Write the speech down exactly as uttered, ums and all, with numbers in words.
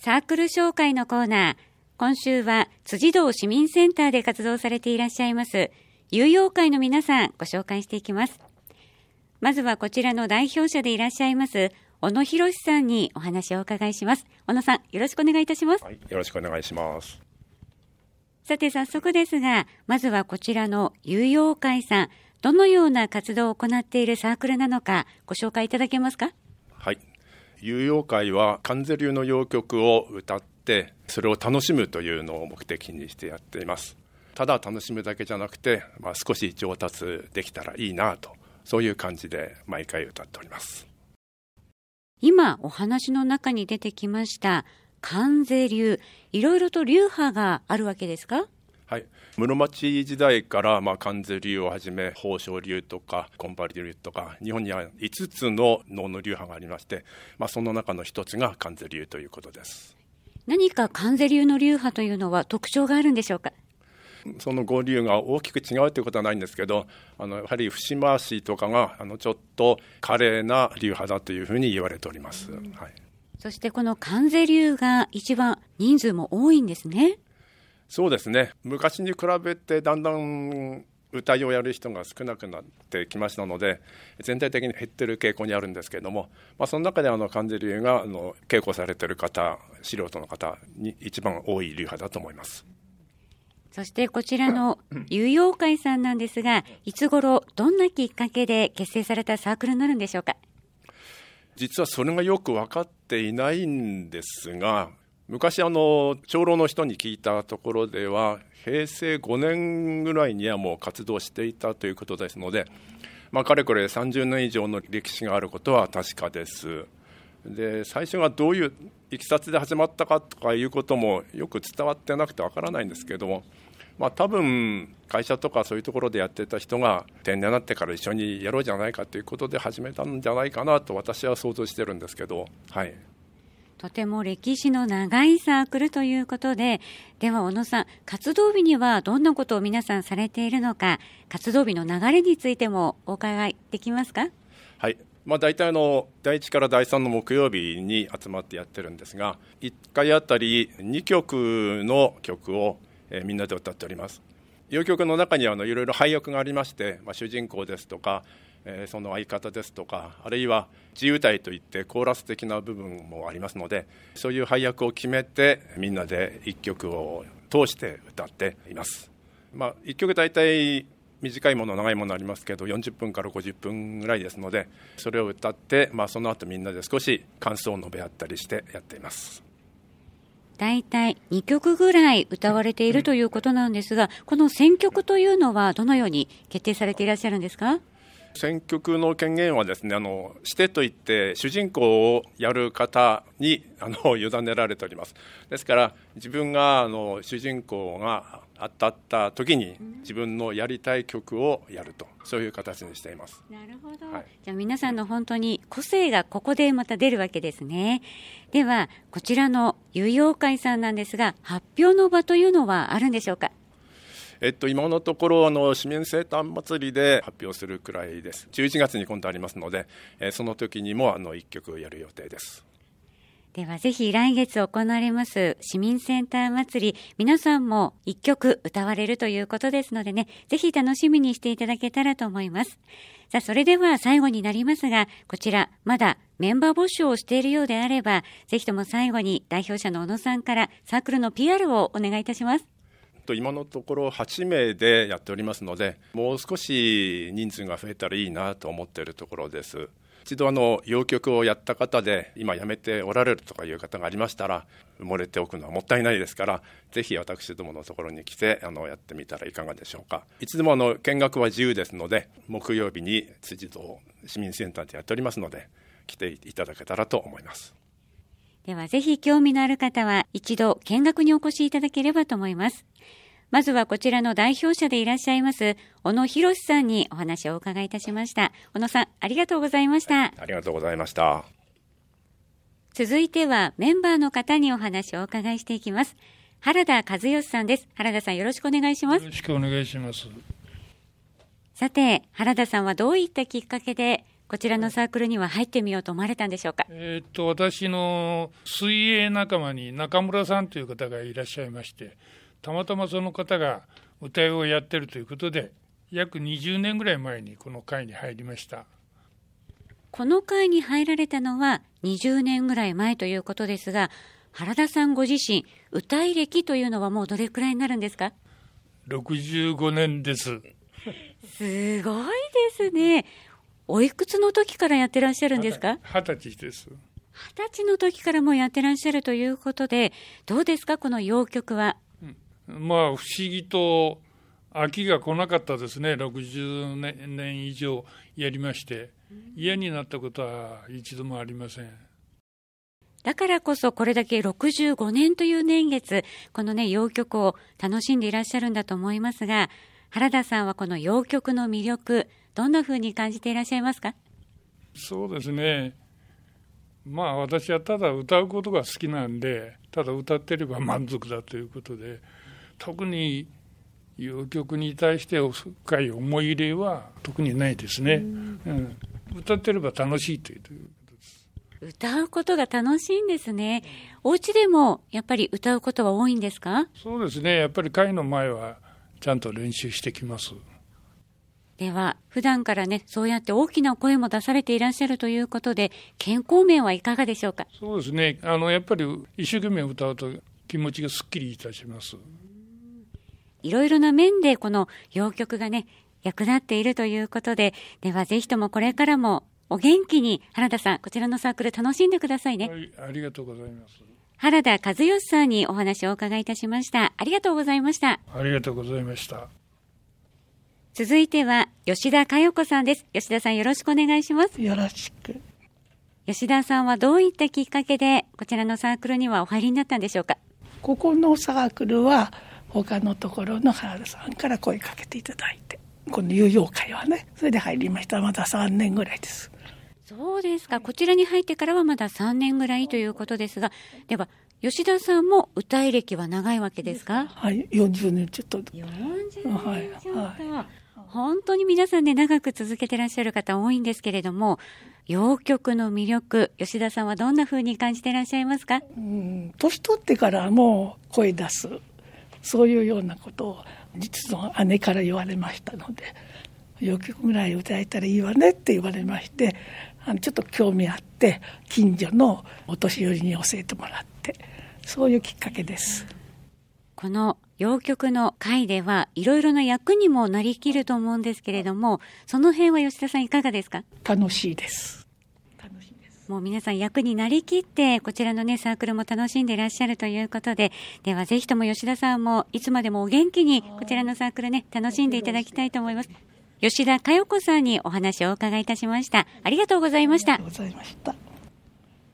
サークル紹介のコーナー。今週は辻堂市民センターで活動されていらっしゃいます友養会の皆さんご紹介していきます。まずはこちらの代表者でいらっしゃいます小野博さんにお話をお伺いします。小野さん、よろしくお願いいたします。 はい、よろしくお願いします。 さて早速ですが、まずはこちらの友養会さん、どのような活動を行っているサークルなのかご紹介いただけますか？ はい、友養会は観世流の謡曲を歌ってそれを楽しむというのを目的にしてやっています。ただ楽しむだけじゃなくて、まあ、少し上達できたらいいなと、そういう感じで毎回歌っております。 今お話の中に出てきました観世流、いろいろと流派があるわけですか？ はい、室町時代から、まあ、観世流をはじめ宝生流とか金張流とか、日本にはいつつの能の流派がありまして、まあ、その中の一つが観世流ということです。 何か観世流の流派というのは特徴があるんでしょうか？ その五流が大きく違うということはないんですけど、あのやはり節回しとかがあのちょっと華麗な流派だというふうに言われております。はい、 そしてこの観世流が一番人数も多いんですね。 そうですね、昔に比べてだんだん歌いをやる人が少なくなってきましたので、全体的に減っている傾向にあるんですけれども、まあ、その中であの観世流があの稽古されている方、素人の方に一番多い流派だと思います。 そしてこちらの友養会さんなんですが、いつ頃どんなきっかけで結成されたサークルになるんでしょうか？ 実はそれがよく分かっていないんですが、昔あの長老の人に聞いたところではへいせいごねんぐらいにはもう活動していたということですので、まあ、かれこれさんじゅうねん以上の歴史があることは確かです。で、最初がどういういきさつで始まったかとかいうこともよく伝わってなくてわからないんですけども、まあ、多分会社とかそういうところでやってた人が定年になってから一緒にやろうじゃないかということで始めたんじゃないかなと私は想像してるんですけど、はい、 とても歴史の長いサークルということで、では小野さん、活動日にはどんなことを皆さんされているのか、活動日の流れについてもお伺いできますか？ はい、まあ、大体のだいいちからだいさんの木曜日に集まってやってるんですが、いっかいあたりにきょくの曲を、えー、みんなで歌っております。謡曲の中にはあのいろいろ配役がありまして、まあ、主人公ですとか、えー、その相方ですとか、あるいは自由歌といってコーラス的な部分もありますので、そういう配役を決めてみんなでいっきょくを通して歌っています。まあ、いっきょく大体短いもの長いものありますけどよんじゅっぷんからごじゅっぷんぐらいですので、それを歌って、まあ、その後みんなで少し感想を述べ合ったりしてやっています。 だいたいにきょくぐらい歌われているということなんですが、この選曲というのはどのように決定されていらっしゃるんですか？ 選曲の権限はですね、あのしてといって主人公をやる方にあの委ねられております。ですから自分があの主人公が当たった時に自分のやりたい曲をやると、そういう形にしています。 なるほど、 はい、 じゃあ皆さんの本当に個性がここでまた出るわけですね。ではこちらの友養会さんなんですが、発表の場というのはあるんでしょうか？ えっと、今のところあの市民生誕祭りで発表するくらいです。じゅういちがつに今度ありますので、えー、その時にもあのいっきょくやる予定です。 ではぜひ来月行われます市民センター祭り、皆さんもいっきょく歌われるということですのでね、ぜひ楽しみにしていただけたらと思います。さあ、それでは最後になりますが、こちらまだメンバー募集をしているようであれば、ぜひとも最後に代表者の小野さんからサークルの ピーアール をお願いいたします。 今のところはちめいでやっておりますので、もう少し人数が増えたらいいなと思っているところです。一度あの謡曲をやった方で今やめておられるとかいう方がありましたら、埋もれておくのはもったいないですから、ぜひ私どものところに来てあのやってみたらいかがでしょうか。いつでもあの見学は自由ですので、木曜日に辻堂市民センターでやっておりますので、来ていただけたらと思います。 ではぜひ興味のある方は一度見学にお越しいただければと思います。まずはこちらの代表者でいらっしゃいます小野博さんにお話をお伺いいたしました。小野さん、ありがとうございました。はい、 ありがとうございました。 続いてはメンバーの方にお話をお伺いしていきます。原田和義さんです。原田さん、よろしくお願いします。 よろしくお願いします。 さて、原田さんはどういったきっかけでこちらのサークルには入ってみようと思われたんでしょうか？ えー、っと私の水泳仲間に中村さんという方がいらっしゃいまして、たまたまその方が歌いをやってるということで、約にじゅうねんぐらい前にこの会に入りました。 この会に入られたのはにじゅうねんぐらい前ということですが、原田さんご自身、歌い歴というのはもうどれくらいになるんですか？ ろくじゅうごねんです。 すごいですね。おいくつの時からやってらっしゃるんですか？ 二十歳です。 二十歳の時からもうやってらっしゃるということで、どうですかこの謡曲は？ うん、まあ不思議と飽きが来なかったですね。ろくじゅうねん以上やりまして、嫌になったことは一度もありません。 だからこそこれだけろくじゅうごねんという年月、このね謡曲を楽しんでいらっしゃるんだと思いますが、原田さんはこの謡曲の魅力、どんなふうに感じていらっしゃいますか？ そうですね、まあ私はただ歌うことが好きなんで、ただ歌ってれば満足だということで、特に謡曲に対して深い思い入れは特にないですね。うん、うん、歌ってれば楽しいということです。 歌うことが楽しいんですね。お家でもやっぱり歌うことは多いんですか？ そうですね、やっぱり会の前はちゃんと練習してきます。 では普段からねそうやって大きな声も出されていらっしゃるということで、健康面はいかがでしょうか？ そうですね、あのやっぱり一生懸命歌うと気持ちがすっきりいたします。 いろいろな面でこの謡曲がね役立っているということで、ではぜひともこれからもお元気に原田さん、こちらのサークル楽しんでくださいね。 はい、ありがとうございます。 原田和義さんにお話をお伺いいたしました。ありがとうございました。 ありがとうございました。 続いては吉田佳代子さんです。吉田さん、よろしくお願いします。 よろしく。 吉田さんはどういったきっかけでこちらのサークルにはお入りになったんでしょうか？ ここのサークルは他のところの原田さんから声かけていただいて、この友謡会はね、それで入りました。まださんねんぐらいです。 そうですか。こちらに入ってからはまださんねんぐらいということですが、では吉田さんも歌い歴は長いわけですか？ はい、よんじゅうねんちょっと。 よんじゅうねんちょっと、 はいはい、 本当に皆さんね長く続けてらっしゃる方多いんですけれども、謡曲の魅力、吉田さんはどんな風に感じてらっしゃいますか？ うん、年取ってからも声出す、そういうようなことを実の姉から言われましたので、謡曲ぐらい歌えたらいいわねって言われまして、あのちょっと興味あって近所のお年寄りに教えてもらって、そういうきっかけです。 この謡曲の会ではいろいろな役にもなりきると思うんですけれども、その辺は吉田さんいかがですか？ 楽しいです。 楽しいです。もう皆さん役になりきってこちらのねサークルも楽しんでいらっしゃるということで、ではぜひとも吉田さんもいつまでもお元気にこちらのサークルね楽しんでいただきたいと思います。吉田佳代子さんにお話をお伺いいたしました。ありがとうございました。 ありがとうございました。